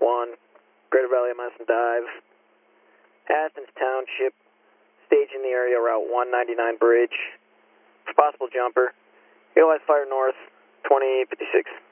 1, Greater Valley of Madison Dive, Athens Township, stage in the area, Route 199 Bridge. For possible jumper, AOS Fire North, 2056.